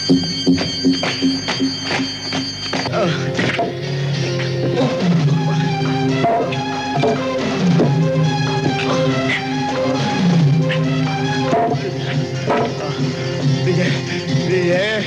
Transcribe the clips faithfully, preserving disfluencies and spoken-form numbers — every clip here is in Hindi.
विजय, विजय,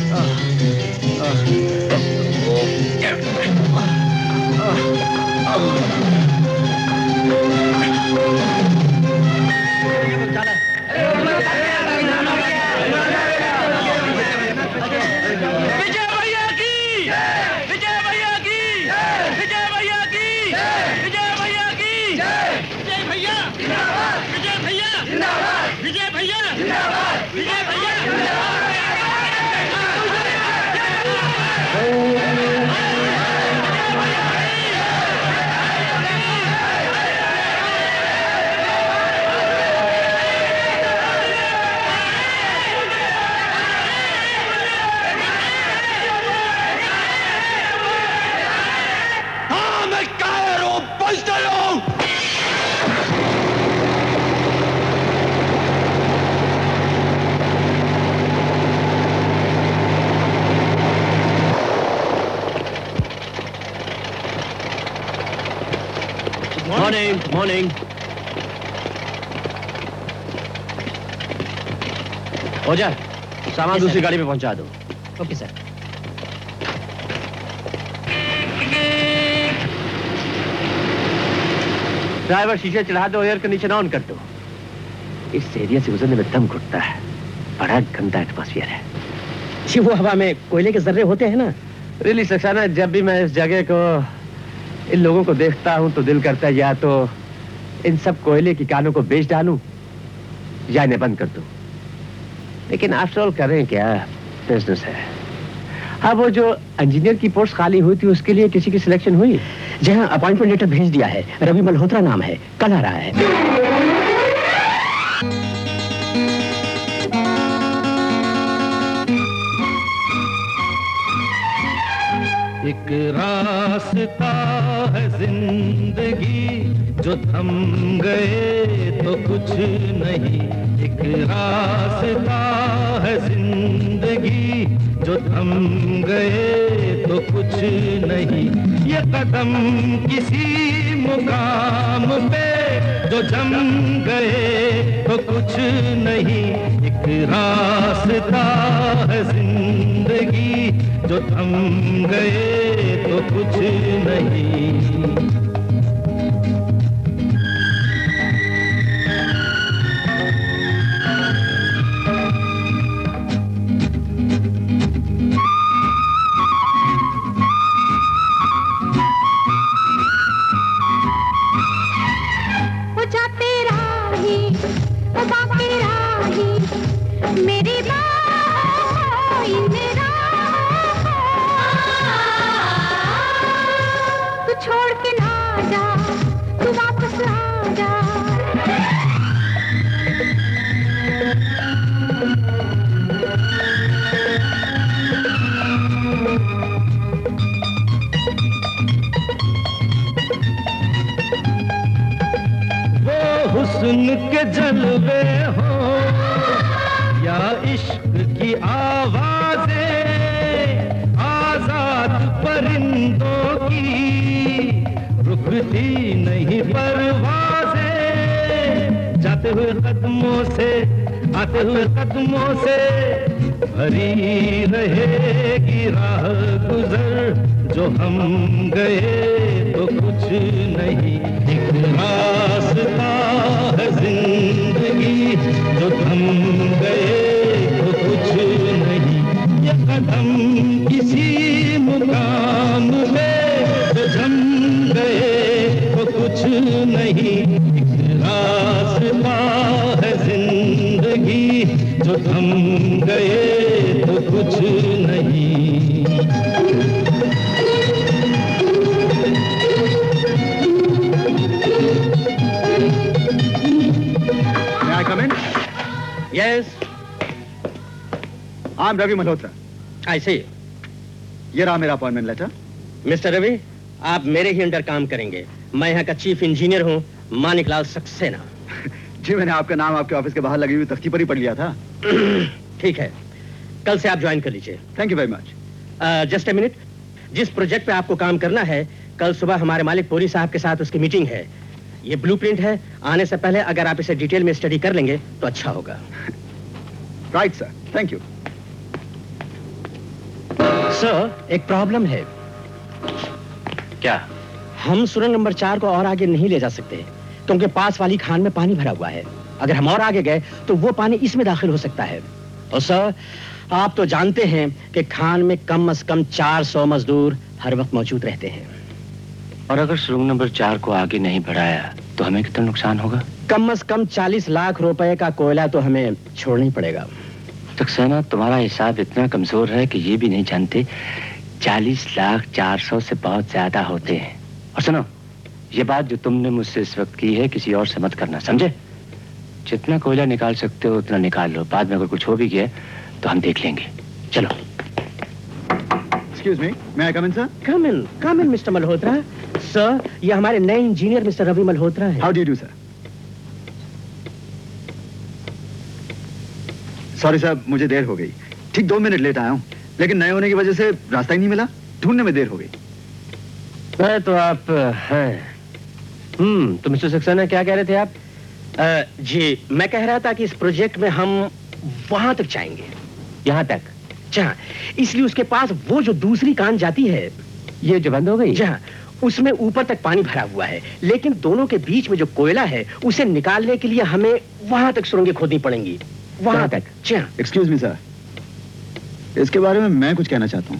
मॉर्निंग। हो जाए, सामान दूसरी गाड़ी में पहुंचा दो। Okay sir. ड्राइवर शीशे चढ़ा दो, एयर कंडीशन ऑन कर दो। इस एरिया से गुजरने में दम घुटता है, बड़ा गंदा एटमॉस्फेयर है। जी वो हवा में कोयले के जर्रे होते हैं ना। रियली सक्सेना, जब भी मैं इस जगह को, इन लोगों को देखता हूं तो दिल करता है या तो इन सब कोयले की कानों को बेच डालूं या इन्हें बंद कर दूं। लेकिन आफ्टर ऑल करें क्या, बिजनेस है। हाँ, वो जो इंजीनियर की पोस्ट खाली हुई थी उसके लिए किसी की सिलेक्शन हुई? जी हाँ, अपॉइंटमेंट लेटर भेज दिया है। रवि मल्होत्रा नाम है, कल आ रहा है। एक रास्ता है जिंदगी, जो थम गए तो कुछ नहीं। एक रास्ता है जिंदगी, जो थम गए तो कुछ नहीं। ये कदम किसी मुकाम पे जो जम गए तो कुछ नहीं। एक रास्ता है जिंदगी, जो थम गए तो कुछ नहीं। मेरी तू छोड़ के ना जा, तू वापस आ जा। वो हुस्न के जलवे हो या इश्क की आवाज़ें, आजाद परिंदों की रुकती नहीं परवाज़ें। जाते हुए कदमों से, आते हुए कदमों से भरी रहेगी राह गुजर। जो हम गए तो कुछ नहीं। एक रास्ता है जिंदगी, जो थम गए तो कुछ नहीं। ये कदम किसी मुकाम में जो जम गए तो कुछ नहीं। एक रास्ता है जिंदगी, जो थम गए तो कुछ नहीं। Yes. I'm Ravi Malhotra. I see. ये रहा मेरा अपॉइंटमेंट लेटर। मिस्टर रवि, आप मेरे ही अंडर काम करेंगे। मैं यहाँ का चीफ इंजीनियर हूँ, मानिकलाल सक्सेना। जी, मैंने आपका नाम आपके ऑफिस के बाहर लगी हुई तख्ती पर ही पढ़ लिया था। ठीक है, कल से आप ज्वाइन कर लीजिए। Thank you very much. Just a minute, जिस प्रोजेक्ट पे आपको काम करना है, कल सुबह हमारे मालिक पुरी साहब के साथ उसकी मीटिंग है। ये ब्लूप्रिंट है, आने से पहले अगर आप इसे डिटेल में स्टडी कर लेंगे तो अच्छा होगा। Right sir, thank you. Sir, एक प्रॉब्लम है। क्या? हम सुरंग नंबर चार को और आगे नहीं ले जा सकते क्योंकि पास वाली खान में पानी भरा हुआ है। अगर हम और आगे गए तो वो पानी इसमें दाखिल हो सकता है। और सर, आप तो जानते हैं कि खान में कम से कम चार सौ मजदूर हर वक्त मौजूद रहते हैं। और अगर सुरंग नंबर चार को आगे नहीं बढ़ाया तो हमें कितना नुकसान होगा? कम से कम चालीस लाख रुपए का कोयला तो हमें छोड़ना ही पड़ेगा। सक्सेना, तुम्हारा हिसाब इतना कमजोर है कि ये भी नहीं जानते चालीस लाख चार सौ से बहुत ज्यादा होते हैं। और सुनो, ये बात जो तुमने मुझसे इस वक्त की है किसी और से मत करना, समझे? जितना कोयला निकाल सकते हो उतना निकाल लो, बाद में अगर कुछ हो भी गया तो हम देख लेंगे। चलो। Excuse me, may I come in sir? Come in, come in mister Malhotra. Sir, ये हमारे नए इंजीनियर मिस्टर रवि मल्होत्रा हैं। How do you do sir? Sorry साहब, मुझे देर हो गई। ठीक दो मिनट लेट आया हूँ, लेकिन नए होने की वजह से रास्ता ही नहीं मिला, ढूंढने में देर हो गई। मैं तो आप हैं। हम्म तो मिस्टर सक्सेना, क्या कह रहे थे आप? आ, जी, मैं कह रहा था कि इस प्रोजेक्ट में हम वहां तक जाएंगे। यहाँ तक? जहाँ, इसलिए उसके पास वो जो दूसरी कान जाती है, ये जो बंद हो गई, जहाँ उसमें ऊपर तक पानी भरा हुआ है, लेकिन दोनों के बीच में जो कोयला है उसे निकालने के लिए हमें वहां तक सुरंगें खोदनी पड़ेंगी। वहां तक। जहाँ। एक्सक्यूज मी सर, इसके बारे में मैं कुछ कहना चाहता हूँ।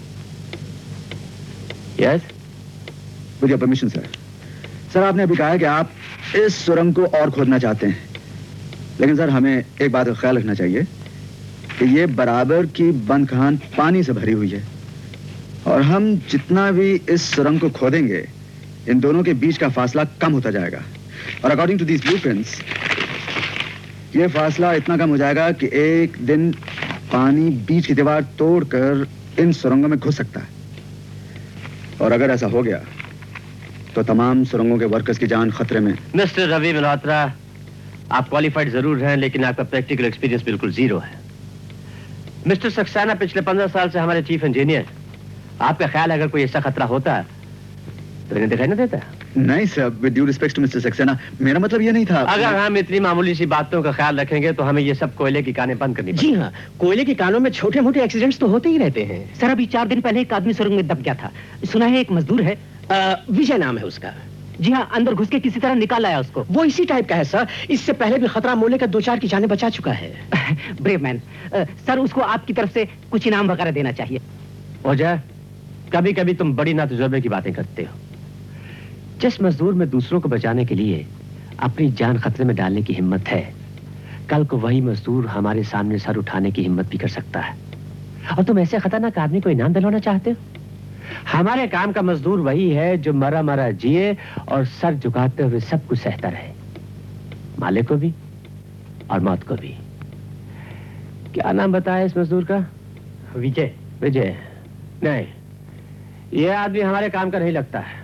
Yes, with your permission sir. Sir, आपने अभी कहा कि आप इस सुरंग को और खोदना चाहते हैं, लेकिन सर हमें एक बात का ख्याल रखना चाहिए कि ये बराबर की बंद खान पानी से भरी हुई है, और हम जितना भी इस सुरंग को खोदेंगे इन दोनों के बीच का फासला कम होता जाएगा, और अकॉर्डिंग टू दीज ब्लूप्रिंट्स ये फासला इतना कम हो जाएगा कि एक दिन पानी बीच की दीवार तोड़कर इन सुरंगों में घुस सकता है। और अगर ऐसा हो गया तो तमाम सुरंगों के वर्कर्स की जान खतरे में। मिस्टर रवि मल्होत्रा, आप क्वालिफाइड जरूर हैं, लेकिन आपका प्रैक्टिकल एक्सपीरियंस बिल्कुल जीरो है। मिस्टर सक्सेना पिछले पंद्रह साल से हमारे चीफ इंजीनियर। आपका ख्याल अगर कोई ऐसा खतरा होता तो इन्हें दिखाई न देता? नहीं sir, with due respect to mister Saxena, मेरा मतलब ये नहीं था। अगर हम इतनी मामूली सी बातों का ख्याल रखेंगे तो हमें ये सब कोयले की कानें बंद करनी जी हाँ, कोयले की कानों में छोटे मोटे एक्सीडेंट्स तो होते ही रहते हैं। सर, अभी चार दिन पहले एक आदमी सुरंग में दब गया था। सुना है एक मजदूर है, आ, विजय नाम है उसका। जी हाँ, अंदर घुस के किसी तरह निकाल आया उसको। वो इसी टाइप का है सर, इससे पहले भी खतरा मोले का दो चार की जानें बचा चुका है। Brave man. सर, उसको आपकी तरफ से कुछ इनाम वगैरह देना चाहिए। वजह, कभी कभी तुम बड़ी नातजुर्बे की बातें करते हो। जिस मजदूर में दूसरों को बचाने के लिए अपनी जान खतरे में डालने की हिम्मत है, कल को वही मजदूर हमारे सामने सर उठाने की हिम्मत भी कर सकता है। और तुम ऐसे खतरनाक आदमी को इनाम दिलवाना चाहते हो? हमारे काम का मजदूर वही है जो मरा मरा जिए और सर झुकाते हुए सब कुछ सहता रहे, मालिक को भी और मौत को भी। क्या नाम बताया इस मजदूर का? विजय। विजय? नहीं, यह आदमी हमारे काम का नहीं लगता है।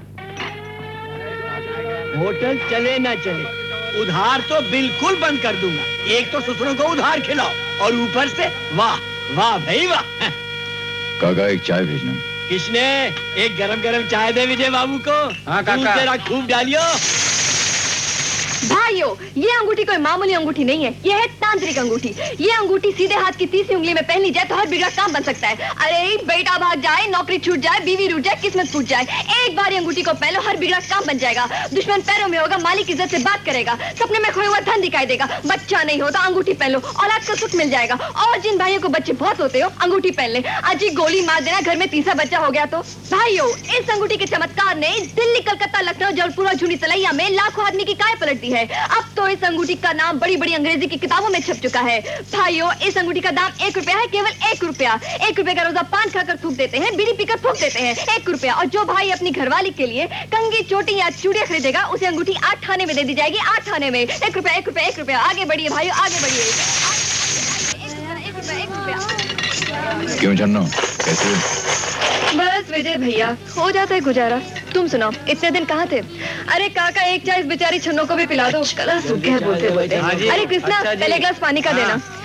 होटल चले ना चले, उधार तो बिल्कुल बंद कर दूंगा। एक तो ससुरों को उधार खिलाओ और ऊपर से वाह वाह भाई वाह। काका, एक चाय भेजना। किसने? एक गरम गरम चाय दे विजय बाबू को। हाँ काका। जरा खूब डालियो। भाइयों, ये अंगूठी कोई मामूली अंगूठी नहीं है, ये है तांत्रिक अंगूठी। ये अंगूठी सीधे हाथ की तीसरी उंगली में पहनी जाए तो हर बिगड़ा काम बन सकता है। अरे बेटा भाग जाए, नौकरी छूट जाए, बीवी रूठ जाए, किस्मत फूट जाए, एक बार ये अंगूठी को पहनो, हर बिगड़ा काम बन जाएगा। दुश्मन पैरों में होगा, मालिक इज्जत से बात करेगा, सपने में खोया हुआ धन दिखाई देगा। बच्चा नहीं होता, अंगूठी पहन लो, औलाद का सुख मिल जाएगा। और जिन भाइयों को बच्चे बहुत होते हो, अंगूठी पहन ले। आज ही गोली मार देना, घर में तीसरा बच्चा हो गया तो। भाइयों, इस अंगूठी के चमत्कार ने दिल्ली, कलकत्ता, लखनऊ, जबलपुर और झुनी तलैया में लाखों आदमी की काय पलट दी है। अब तो इस अंगूठी का नाम बड़ी बड़ी अंग्रेजी की किताबों में छप चुका है। भाइयों, इस अंगूठी का दाम एक रुपया है, केवल एक रुपया। एक रुपए का रोजा पान खाकर थूक देते हैं, बीड़ी पीकर फूक देते हैं। एक रुपया। और जो भाई अपनी घरवाली के लिए कंगी, चोटी या चूड़ियां खरीदेगा, उसे अंगूठी आठ आने में दे दी जाएगी। आठ आने में एक रुपया, एक रुपया, एक रुपया। आगे बढ़िए भाइयों, आगे बढ़िए। एक रुपया, एक रुपया। क्यों जन्नो, कैसे? बस विजय भैया, हो जाता है गुजारा। तुम सुनाओ, इतने दिन कहाँ थे? अरे काका, एक चाय इस बेचारी छन्नों को भी पिला दो। कलर सूख गया बोलते बोलते। अरे कृष्णा, पहले ग्लास पानी का देना।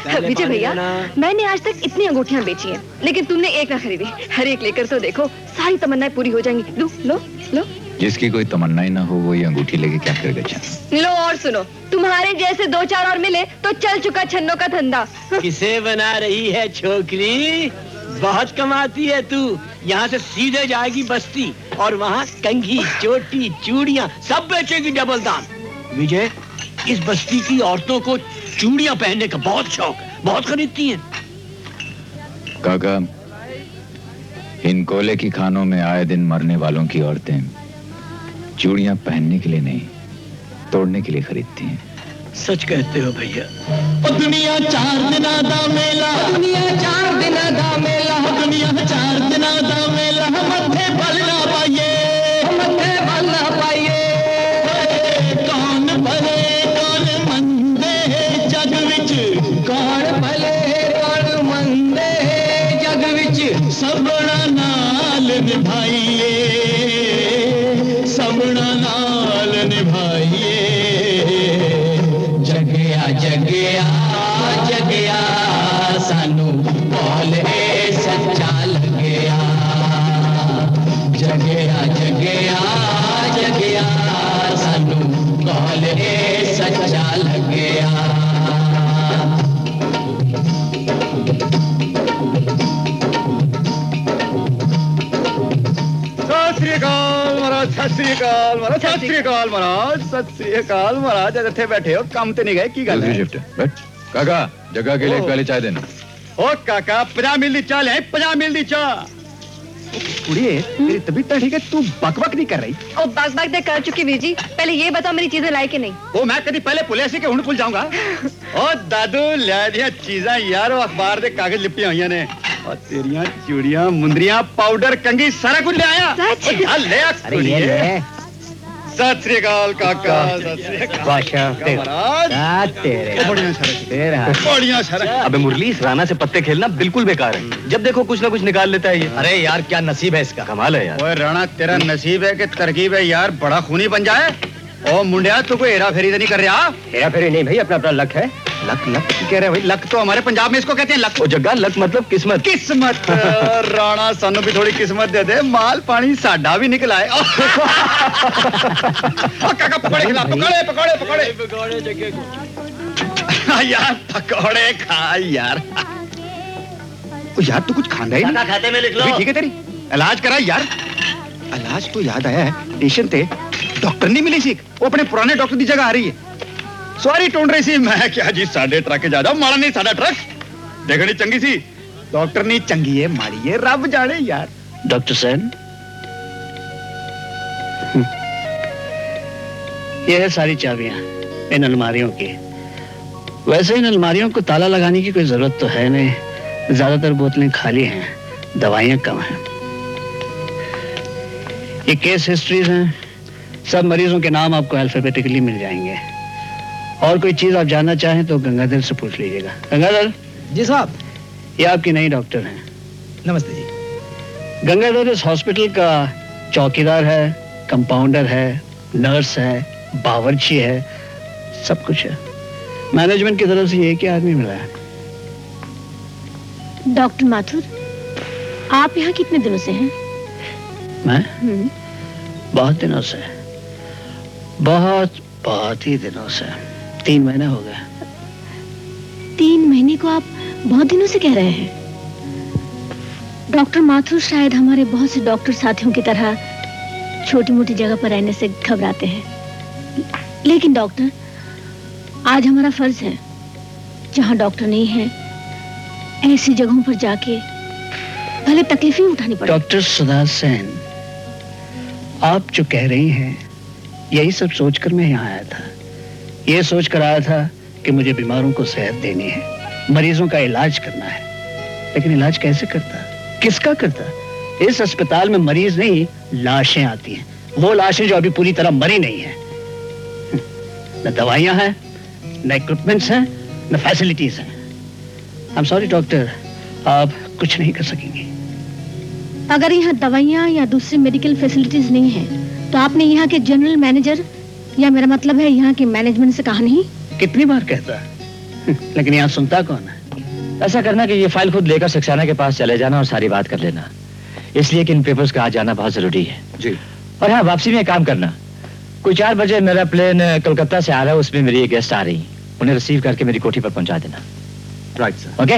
विजय भैया, मैंने आज तक इतनी अंगूठियां बेची हैं, लेकिन तुमने एक ना खरीदी। हर एक लेकर तो देखो, सारी तमन्नाएं पूरी हो जाएंगी। लो लो लो। जिसकी कोई तमन्ना ही ना हो वो ये अंगूठी लेके क्या करेगा? चल लो और सुनो, तुम्हारे जैसे दो चार और मिले तो चल चुका छन्नों का धंधा। किसे बना रही है छोकरी? बहुत कमाती है तू। यहाँ से सीधे जाएगी बस्ती और वहाँ कंघी, चोटी, चूड़ियाँ सब बेचेगी डबल दाम। विजय, इस बस्ती की औरतों को चूड़ियाँ पहनने का बहुत शौक है, बहुत खरीदती हैं। काका, इन कोयले की खानों में आए दिन मरने वालों की औरतें चूड़ियाँ पहनने के लिए नहीं, तोड़ने के लिए खरीदती हैं। सच कहते हो भैया। दुनिया चार दिन दा मेला, दुनिया चार दिन दा मेला, दुनिया चार दिन दा मेला, मत्थे बल ना पाइए, मत्थे बल ना पाइए। कौन भले कौन मंदे जग विच, कौन भले कौन मंदे जग विच, सबना नाल निभाइए, सबना नाल निभाइए। जगया जगया जगया सानू बोले सच्चा लगया, जगया जगया जगया सानू बोले सच्चा लगया। सत श्री अकाल महाराज, सत श्री अकाल महाराज, सत श्री अकाल महाराज, सत श्री अकाल महाराज। इतने बैठे हो, काम ते नहीं गए की गल है? शिफ्ट बैठ। काका, जगह के लिए एक पहले चाय देना। ओ काका, पचास मिल दी चाह ले, पचास मिल दी चाह। कुड़िए, तेरी तबीयत तो ठीक है, तू बकबक नहीं कर रही? ओ बक बक कर चुकी वीर जी। पहले ये बताओ मेरी चीजें लाई कि नहीं? ओ मैं कभी पहले पुलिस के हुण भूल जाऊंगा। ओ दादू ले दिया चीजा यार, वो अखबार दे कागज लिपटियां हुई ने, और तेरियां चूड़ियां, मुंदरियां, पाउडर, कंघी सारा कुछ ले आया। सच? ले आ। अरे ये ले। सत श्री अकाल काका, सत श्री अकाल महाराज। तेरे बढ़िया सर, तेरा बढ़िया सर। अबे मुरली, इस राना से पत्ते खेलना बिल्कुल बेकार है। जब देखो कुछ ना कुछ निकाल लेता है ये। अरे यार, क्या नसीब है इसका। कमाल है यार। ओए राणा, तेरा नसीब है कि तरकीब है यार, बड़ा खूनी बन जाए। ओ मुंडिया, तू कोई हेरा फेरी तो नहीं कर रहा? हेरा फेरी नहीं भाई, अपना अपना लक है। लक लक कह रहे भाई? लक तो हमारे पंजाब में इसको कहते हैं लक। ओ जग्गा, लक मतलब किस्मत। किस्मत। राणा, सानू भी थोड़ी किस्मत दे दे, माल पानी साडा भी निकल आए। काका पकौड़े खिला, पकौड़े पकौड़े पकौड़े पकौड़े जगह को। यार पकौड़े खा यार। ओ यार, तू कुछ खांदा ही नहीं। खाते में लिख लो। ठीक है तेरी, इलाज करा यार। इलाज तो याद आया है, टेंशन थे डॉक्टर नहीं मिली सी, वो अपने पुराने डॉक्टर की जगह आ रही है। सॉरी ढूंढ रही सी मैं। क्या जी, साढ़े ट्रक जा जाओ, माड़ा नहीं साढ़ा ट्रक देखनी चंगी सी। डॉक्टर नहीं चंगी है, माड़ी है, रब जाने यार। डॉक्टर सेन, ये है सारी चाबियां इन अलमारियों की। वैसे इन अलमारियों को ताला लगाने की कोई जरूरत तो है नहीं, ज्यादातर बोतलें खाली हैं, दवाइयां कम हैं। ये केस हिस्ट्रीज हैं, सब मरीजों के नाम आपको अल्फाबेटिकली मिल जाएंगे। और कोई चीज आप जानना चाहें तो गंगाधर से पूछ लीजिएगा। गंगाधर जी साहब। ये आपकी नई डॉक्टर हैं। नमस्ते जी। गंगाधर इस हॉस्पिटल का चौकीदार है, कंपाउंडर है, नर्स है, बावर्ची है, सब कुछ है। मैनेजमेंट की तरफ से एक ही आदमी मिला है। डॉक्टर माथुर, आप यहाँ कितने दिनों से हैं? मैं बहुत दिनों से, बहुत बहुत ही दिनों से, तीन महीने हो गए। तीन महीने को आप बहुत दिनों से कह रहे हैं? डॉक्टर माथुर शायद हमारे बहुत से डॉक्टर साथियों की तरह छोटी मोटी जगह पर रहने से घबराते हैं, लेकिन डॉक्टर, आज हमारा फर्ज है, जहाँ डॉक्टर नहीं है ऐसी जगहों पर जाके भले तकलीफें उठानी पड़े। डॉक्टर सुधा सेन, आप जो कह रही हैं यही सब सोचकर मैं यहाँ आया था। ये सोचकर आया था कि मुझे बीमारों को सेहत देनी है, मरीजों का इलाज करना है। लेकिन इलाज कैसे करता, किसका करता? इस अस्पताल में मरीज नहीं, लाशें आती हैं, वो लाशें जो अभी पूरी तरह मरी नहीं है। न दवाइयां हैं, न इक्विपमेंट्स हैं, न फैसिलिटीज हैं। आई एम सॉरी डॉक्टर, आप कुछ नहीं कर सकेंगे। अगर यहाँ दवाइयाँ या दूसरी मेडिकल फैसिलिटीज नहीं है तो आपने यहाँ के जनरल मैनेजर, या मेरा मतलब है यहाँ के मैनेजमेंट से कहा नहीं? कितनी बार कहता लेकिन यहाँ सुनता कौन है? ऐसा करना कि ये फाइल खुद लेकर सक्सेना के पास चले जाना और सारी बात कर लेना, इसलिए कि इन पेपर्स का आ जाना बहुत जरूरी है। जी। और हाँ, वापसी में काम करना, कोई चार बजे मेरा प्लेन कोलकाता से आ रहा है, उसमें मेरी एक गेस्ट आ रही, उन्हें रिसीव करके मेरी कोठी पर पहुंचा देना। Right sir. Okay.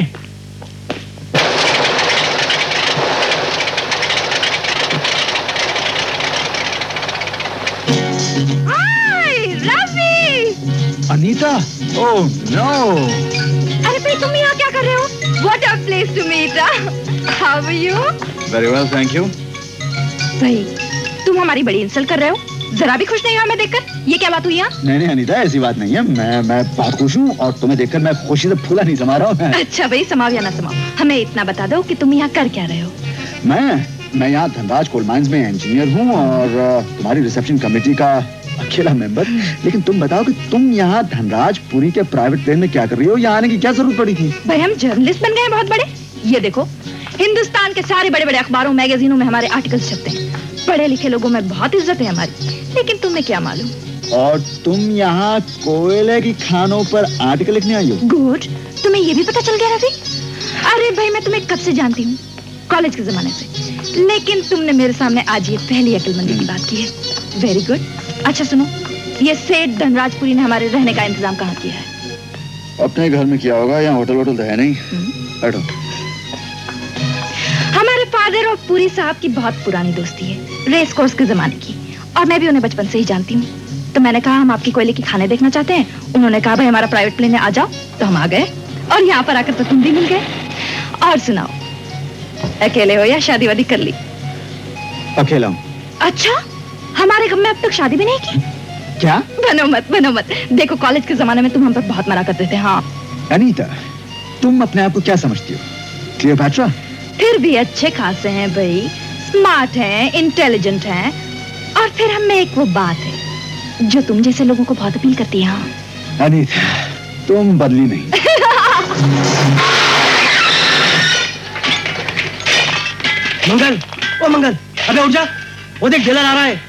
Anita, oh no. अरे भाई तुम यहाँ क्या कर रहे हो? What a place to meet. How are you? Very well, thank you. भाई तुम हमारी बड़ी इंसल्ट कर रहे हो, जरा भी खुश नहीं हुआ मैं देखकर। ये क्या बात हुई यहाँ? नहीं नहीं अनीता, ऐसी बात नहीं है। मैं मैं बहुत खुश हूँ और तुम्हें देखकर मैं खुशी से फूला नहीं समा रहा हूँ। अच्छा भाई, समाओ या ना समाओ, हमें इतना बता दो कि तुम यहाँ कर क्या रहे हो? मैं मैं यहाँ धनराज कोल माइंस में इंजीनियर हूँ और तुम्हारी रिसेप्शन कमेटी का अकेला मेंबर। लेकिन तुम बताओ कि तुम यहाँ धनराज पुरी के प्राइवेट प्लेन में क्या कर रही हो? यहाँ आने की क्या जरूरत पड़ी थी? भाई हम जर्नलिस्ट बन गए हैं बहुत बड़े। ये देखो, हिंदुस्तान के सारे बड़े बड़े अखबारों मैगजीनों में हमारे आर्टिकल्स छपते हैं, पढ़े लिखे लोगों में बहुत इज्जत है हमारी। लेकिन तुम्हें क्या मालूम? और तुम यहाँ कोयले की खानों पर आर्टिकल लिखने आई हो? गुड, तुम्हें ये भी पता चल गया रवि? अरे भाई मैं तुम्हें कब से जानती हूँ, कॉलेज के जमाने से, लेकिन तुमने मेरे सामने आज ये पहली अक्लमंदी की बात की है। Very good. अच्छा सुनो, ये सेठ धनराजपुरी ने हमारे रहने का इंतजाम कहाँ किया है? अपने घर में किया होगा, यहाँ होटल वोटल तो है नहीं। बैठो। हमारे फादर और पुरी साहब की बहुत पुरानी दोस्ती है, रेस कोर्स के जमाने की, और मैं भी उन्हें बचपन से ही जानती हूँ। तो मैंने कहा हम आपकी कोयले की खाने देखना चाहते हैं। उन्होंने कहा भाई हमारा प्राइवेट प्लेन है, आ जाओ। तो हम आ गए और यहाँ पर आकर तो तुम भी मिल गए। और सुनाओ, अकेले हो या शादी वादी कर ली? अकेला हूँ। अच्छा, हमारे घर में अब तक शादी भी नहीं की? क्या? बनो मत बनो मत, देखो कॉलेज के जमाने में तुम हम पर बहुत मरा करते थे। हाँ अनीता, तुम अपने आप को क्या समझती हो? क्लियोपैट्रा? फिर भी अच्छे खासे हैं भाई, स्मार्ट हैं, इंटेलिजेंट हैं, और फिर हम में एक वो बात है जो तुम जैसे लोगों को बहुत अपील करती है। हाँ अनीता, तुम बदली नहीं। मंगल, ओ मंगल, अबे उठ जा, वो देख जेलर आ रहा है।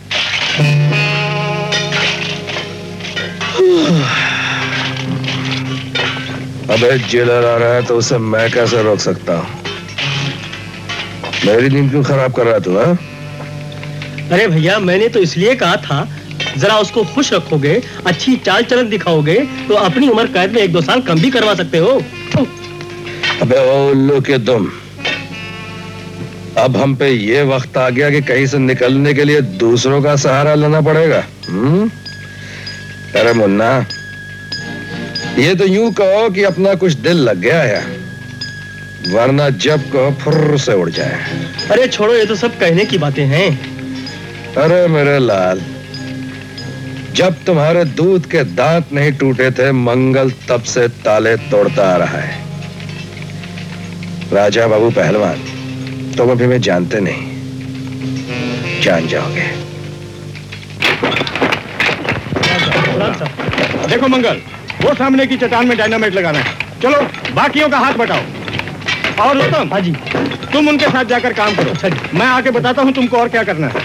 अबे जेलर आ रहा है तो उसे मैं कैसे रोक सकता हूँ? मेरी नींद क्यों खराब कर रहा तू? हाँ? अरे भैया, मैंने तो इसलिए कहा था जरा उसको खुश रखोगे, अच्छी चाल चलन दिखाओगे तो अपनी उम्र कैद में एक दो साल कम भी करवा सकते हो। अबे ओ उल्लू के दुम, अब हम पे ये वक्त आ गया कि कहीं से निकलने के लिए दूसरों का सहारा लेना पड़ेगा। हम्म? अरे मुन्ना, ये तो यूं कहो कि अपना कुछ दिल लग गया है, वरना जब कहो फुर्र से उड़ जाए। अरे छोड़ो, ये तो सब कहने की बातें हैं। अरे मेरे लाल, जब तुम्हारे दूध के दांत नहीं टूटे थे, मंगल तब से ताले तोड़ता आ रहा है। राजा बाबू पहलवान, तुम अभी मैं जानते नहीं, जान जाओगे। देखो मंगल, वो सामने की चट्टान में डायनामाइट लगाना है। चलो बाकियों का हाथ बटाओ। और उत्तम, हाँ जी, तुम उनके साथ जाकर काम करो। अच्छा जी, मैं आके बताता हूँ तुमको और क्या करना है।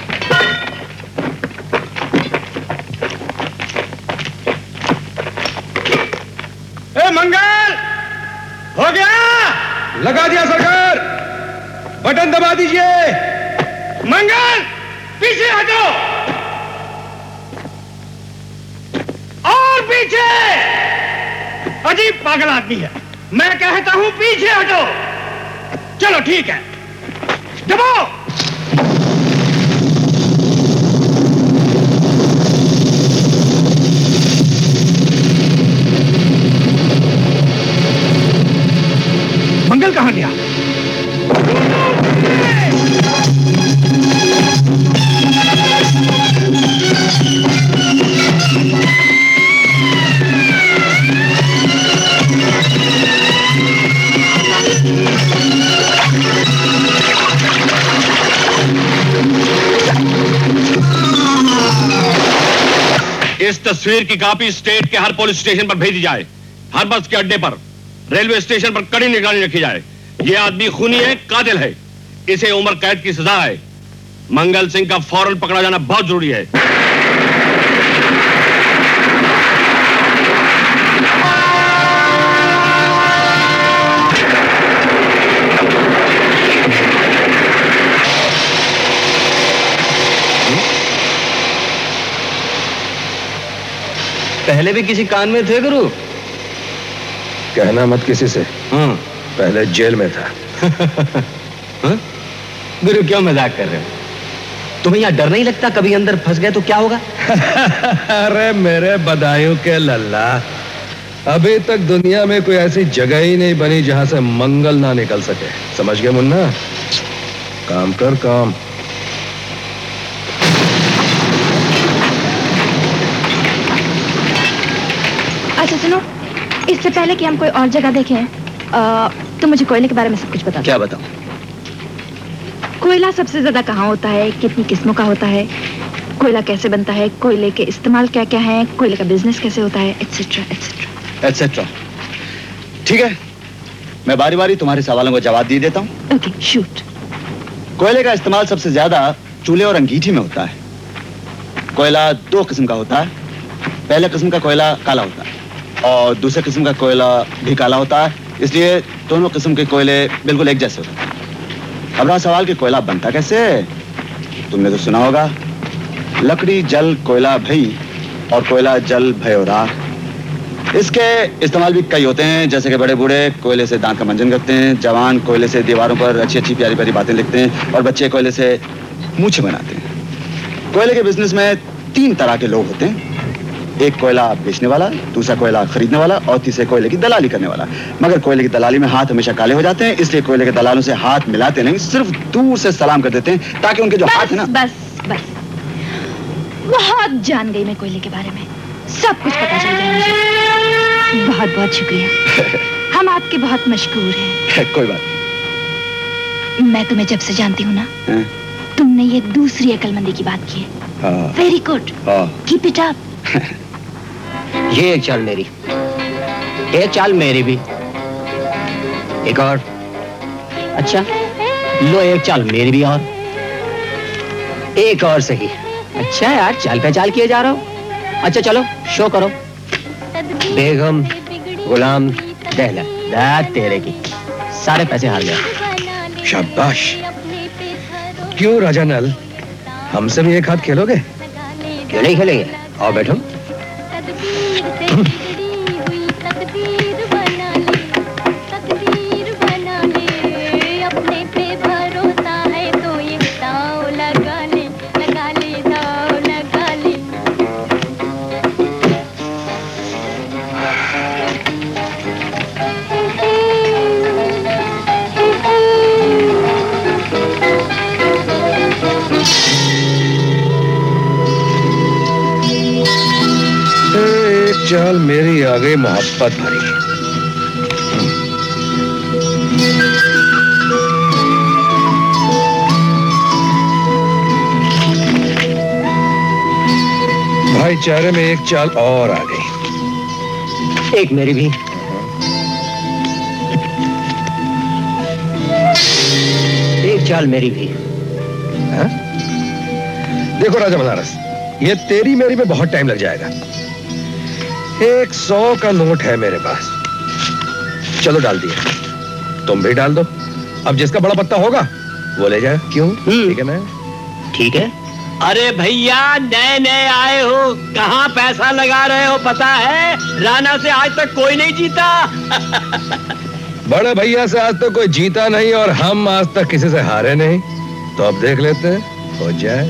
ए मंगल, हो गया? लगा दिया सरकार, बटन दबा दीजिए। मंगल, पीछे हटो, और पीछे। अजीब पागल आदमी है, मैं कहता हूं पीछे हटो। चलो ठीक है, दबाओ। मंगल कहां गया? इस तस्वीर की कॉपी स्टेट के हर पुलिस स्टेशन पर भेजी जाए, हर बस के अड्डे पर, रेलवे स्टेशन पर कड़ी निगरानी रखी जाए। यह आदमी खूनी है, कातिल है, इसे उम्र कैद की सजा है। मंगल सिंह का फौरन पकड़ा जाना बहुत जरूरी है। पहले भी किसी कान में थे गुरु? कहना मत किसी से। हम्म। पहले जेल में था। गुरु क्यों मजाक कर रहे हो? तुम्हें यहाँ डर नहीं लगता कभी अंदर फंस गए तो क्या होगा? अरे मेरे बदायूं के लल्ला, अभी तक दुनिया में कोई ऐसी जगह ही नहीं बनी जहां से मंगल ना निकल सके। समझ गए मुन्ना? काम कर काम। अच्छा सुनो, इससे पहले कि हम कोई और जगह देखें, आ, तो मुझे कोयले के बारे में सब कुछ बता दो। क्या बताऊं? कोयला सबसे ज्यादा कहाँ होता है, कितनी किस्मों का होता है, कोयला कैसे बनता है, कोयले के इस्तेमाल क्या क्या है, कोयले का बिजनेस कैसे होता है, एटसेट्रा एटसेट्रा एटसेट्रा। ठीक है, मैं बारी बारी तुम्हारे सवालों को जवाब दे देता हूँ। Okay, shoot. कोयले का इस्तेमाल सबसे ज्यादा चूल्हे और अंगीठी में होता है। कोयला दो किस्म का होता है। पहले किस्म का कोयला काला होता है और दूसरे किस्म का कोयला भी काला होता है, इसलिए दोनों किस्म के कोयले बिल्कुल एक जैसे होते हैं। अब रहा सवाल कि कोयला बनता कैसे? तुमने तो सुना होगा, लकड़ी जल कोयला भई और कोयला जल भयो राख। इसके इस्तेमाल भी कई होते हैं, जैसे कि बड़े बूढ़े कोयले से दांत का मंजन करते हैं, जवान कोयले से दीवारों पर अच्छी अच्छी प्यारी प्यारी बातें लिखते हैं और बच्चे कोयले से मूछें बनाते हैं। कोयले के बिजनेस में तीन तरह के लोग होते हैं, एक कोयला बेचने वाला, दूसरा कोयला खरीदने वाला और तीसरे कोयले की दलाली करने वाला। मगर कोयले की दलाली में हाथ हमेशा काले हो जाते हैं, इसलिए कोयले के दलालों से हाथ मिलाते नहीं, सिर्फ दूर से सलाम कर देते हैं ताकि उनके जो हाथ है ना। बस बस बहुत जान गई मैं कोयले के बारे में, सब कुछ पता चल गया मुझे। बहुत बहुत शुक्रिया। हम आपके बहुत मशहूर हैं। कोई बात नहीं। मैं तुम्हें जब से जानती हूँ ना, है? तुमने ये दूसरी अकलमंदी की बात की है। Very good, keep it up. ये एक चाल मेरी, एक चाल मेरी भी, एक और। अच्छा लो, एक चाल मेरी भी और एक और सही। अच्छा यार, चाल पे चाल किए जा रहा हो। अच्छा चलो शो करो। बेगम गुलाम दहला दा तेरे की सारे पैसे हार गए। शाबाश। क्यों राजा नल, हमसे भी एक हाथ खेलोगे? क्यों नहीं खेलेंगे, आओ बैठो। चाल मेरी आ गई मोहब्बत भरी। भाईचारे में एक चाल और आ गई। एक मेरी भी। एक चाल मेरी भी। हा? देखो राजा बनारस, ये तेरी मेरी में बहुत टाइम लग जाएगा। एक सौ का नोट है मेरे पास, चलो डाल दिया। तुम भी डाल दो, अब जिसका बड़ा पत्ता होगा वो ले जाए। क्यों? ठीक है ना? ठीक है। अरे भैया, नए नए आए हो, कहाँ पैसा लगा रहे हो पता है? राणा से आज तक कोई नहीं जीता। बड़े भैया से आज तक कोई जीता नहीं और हम आज तक किसी से हारे नहीं, तो अब देख लेते हैं, हो जाए।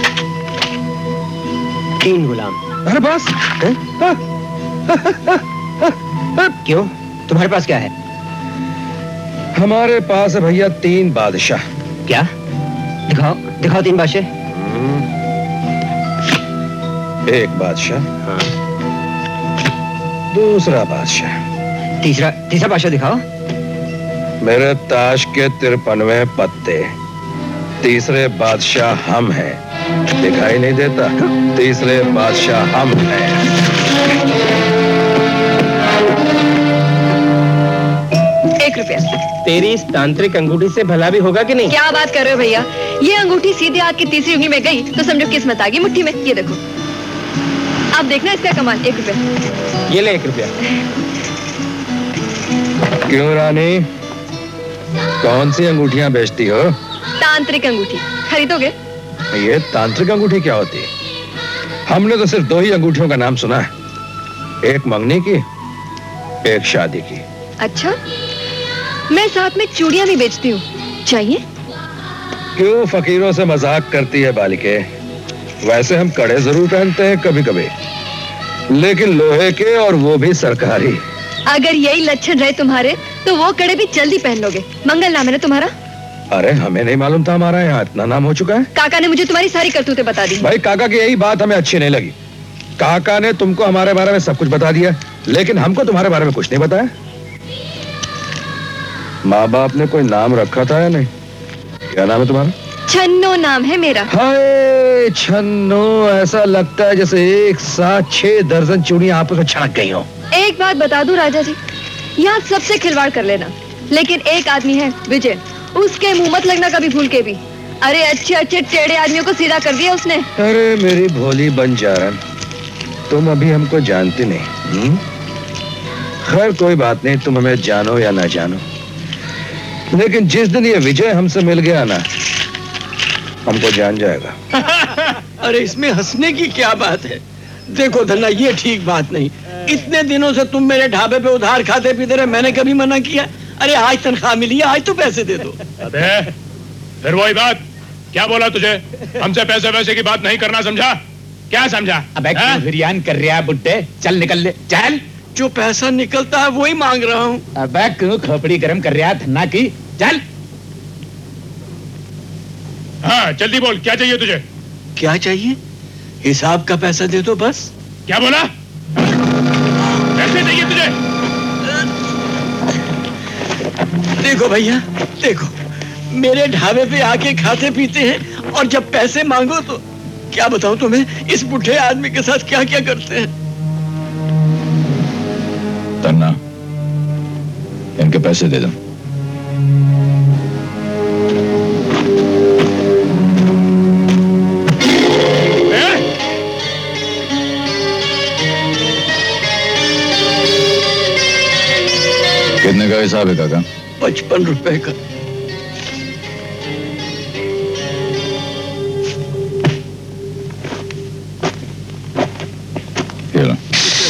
तीन गुलाम। अरे बस। क्यों, तुम्हारे पास क्या है? हमारे पास है भैया तीन बादशाह। क्या? दिखाओ दिखाओ तीन बादशाह। एक बादशाह, हाँ। दूसरा बादशाह, तीसरा तीसरा बादशाह दिखाओ। मेरे ताश के तिरपनवे पत्ते, तीसरे बादशाह हम हैं। दिखाई नहीं देता? तीसरे बादशाह हम हैं। एक रुपया। तेरी इस तांत्रिक अंगूठी से भला भी होगा कि नहीं? क्या बात कर रहे हो भैया, ये अंगूठी सीधे हाथ की तीसरी उंगली में गई तो समझो किस्मत आ गई मुट्ठी में। ये देखो, आप देखना इसका कमाल। एक रुपया। ये ले एक रुपया। क्यों रानी, कौन सी अंगूठियां बेचती हो? तांत्रिक अंगूठी खरीदोगे? ये तांत्रिक अंगूठी क्या होती है? हमने तो सिर्फ दो ही अंगूठियों का नाम सुना है, एक मंगनी की, एक शादी की। अच्छा, मैं साथ में चूड़ियां भी बेचती हूँ, चाहिए? क्यों फकीरों से मजाक करती है बालिके? वैसे हम कड़े जरूर पहनते हैं कभी कभी, लेकिन लोहे के, और वो भी सरकारी। अगर यही लक्षण रहे तुम्हारे तो वो कड़े भी जल्दी पहन लोगे। मंगल नाम है ना तुम्हारा? अरे हमें नहीं मालूम था हमारा यहाँ इतना नाम हो चुका है। काका ने मुझे तुम्हारी सारी करतूतें बता दी। भाई काका की यही बात हमें अच्छी नहीं लगी। काका ने तुमको हमारे बारे में सब कुछ बता दिया, लेकिन हमको तुम्हारे बारे में कुछ नहीं बताया। माँ बाप ने कोई नाम रखा था या नहीं? क्या नाम है तुम्हारा? छन्नो नाम है मेरा। हाय छन्नो, ऐसा लगता है जैसे एक साथ छह दर्जन चूड़ियां आपस में छड़क गई हो। एक बात बता दूं राजा जी, यहाँ सबसे खिलवाड़ कर लेना, लेकिन एक आदमी है विजय, उसके मुंह मत लगना कभी भूल के भी। अरे अच्छे अच्छे टेढ़े आदमियों को सीधा कर दिया उसने। अरे मेरी भोली बंजारन, तुम अभी हमको जानती नहीं। हुँ? खैर कोई बात नहीं, तुम हमें जानो या ना जानो, लेकिन जिस दिन ये विजय हमसे मिल गया ना, हमको जान जाएगा। अरे इसमें हंसने की क्या बात है? देखो धन्ना, ये ठीक बात नहीं। इतने दिनों से तुम मेरे ढाबे पे उधार खाते पीते रहे, मैंने कभी मना किया? अरे आज तनख्वाह मिली है, आज तो पैसे दे दो। अबे फिर वही बात, क्या बोला तुझे? हमसे पैसे वैसे की बात नहीं करना, समझा? क्या समझा? अबे क्यों हिरियान कर रहा है बुड्ढे? चल निकल ले, चल। जो पैसा निकलता है वही मांग रहा हूँ। अबे क्यों खोपड़ी गर्म कर रहा है धन्ना की? चल। हाँ जल्दी बोल, क्या चाहिए तुझे? क्या चाहिए? हिसाब का पैसा दे दो बस। क्या बोला? पैसे चाहिए तुझे? देखो भैया, देखो मेरे ढाबे पे आके खाते पीते हैं, और जब पैसे मांगो तो क्या बताऊं तुम्हें, इस बुढ़े आदमी के साथ क्या क्या करते हैं। तन्ना, इनके पैसे दे दो। कितने का हिसाब है काका? पचपन रुपए का। ये लो।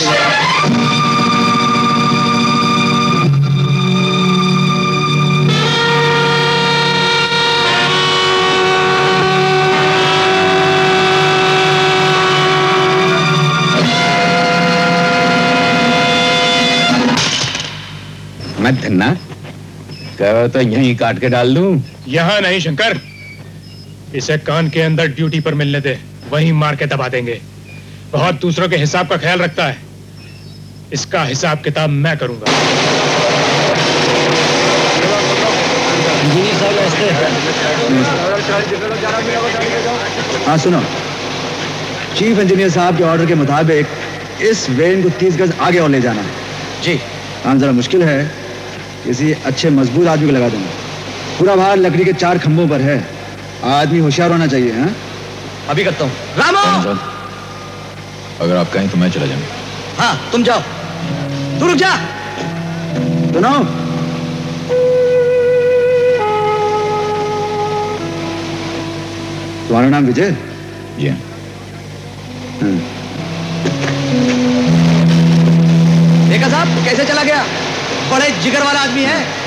मैं धन्ना कहो तो यहीं काट के डाल दूं? यहाँ नहीं शंकर, इसे कान के अंदर ड्यूटी पर मिलने दे, वहीं मार के दबा देंगे। बहुत दूसरों के हिसाब का ख्याल रखता है, इसका हिसाब किताब मैं करूंगा। हाँ सुनो, चीफ इंजीनियर साहब के ऑर्डर के मुताबिक इस वेन को तीस गज आगे और ले जाना है। जी। काम जरा मुश्किल है, किसी अच्छे मजबूत आदमी को लगा दूंगा। पूरा भार लकड़ी के चार खंभों पर है, आदमी होशियार होना चाहिए। हाँ अभी करता हूँ। रामो, अगर आप कहें तो मैं चला जाऊंगा। हाँ तुम जाओ, तू रुक जा। सुनो, तुम्हारा नाम विजय? जी हाँ। देखा साहब कैसे चला गया? बड़े जिगर वाला आदमी है।